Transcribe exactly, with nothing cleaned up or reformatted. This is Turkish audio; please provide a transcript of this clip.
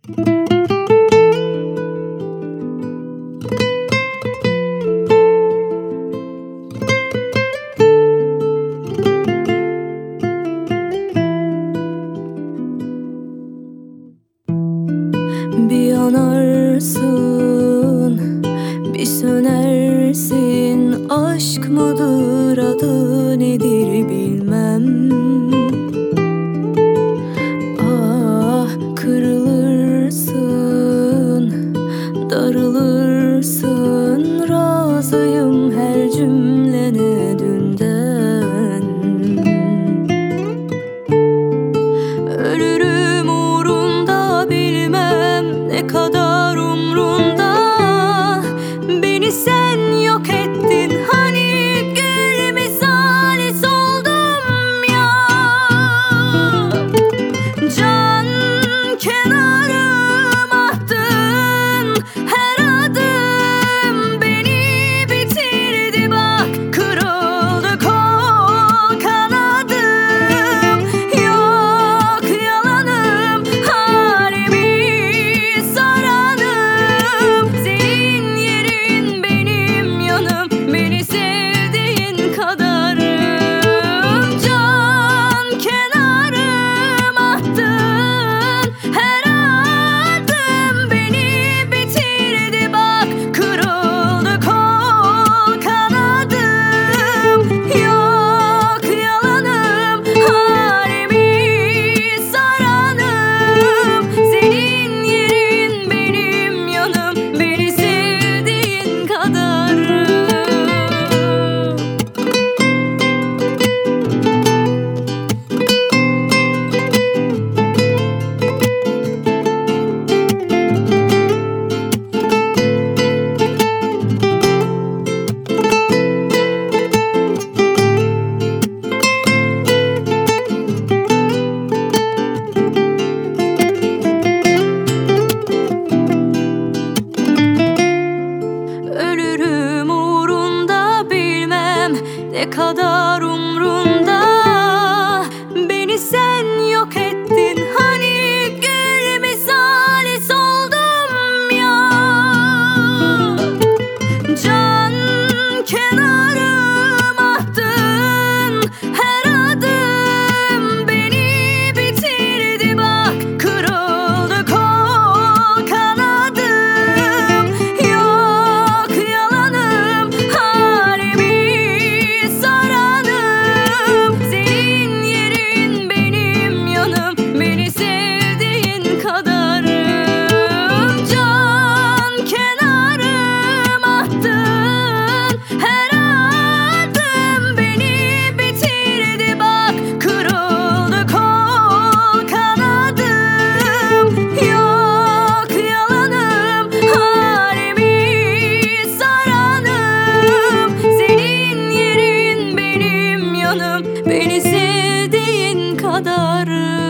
Bir yanarsın, bir sönersin. Aşk mıdır, adı nedir bilmem. Ah, kırılırsın, darılırsın. Razıyım her cümlene dünden. Ölürüm uğrunda, bilmem ne kadar umrunda. Beni sen yok ettin, hani gül misali soldum ya. Can kenarım attın, her adım beni bitirdi bak. Kırıldı kol kanadım, yok yalanım, halimi soranım. Senin yerin benim yanım, beni sevdiğin kadarım. Can kenarım attın, her adım beni bitirdi bak. Kırıldı kol kanadım, yok yalanım, halimi soranım. Senin yerin benim yanım, beni sevdiğin kadarım. Ölürüm uğrunda, bilmem ne kadar umrunda. Beni sen yok ettin, hani gül misali soldum ya. Can kenarım attın, her adım beni bitirdi bak. Kırıldı kol kanadım, yok yalanım, halimi soranım. Senin yerin benim yanım, beni sevdiğin kadarım. Can kenarım attın, her adım beni bitirdi bak. Kırıldı kol kanadım, yok yalanım, halimi soranım. Senin yerin benim yanım, beni sevdiğin kadarım.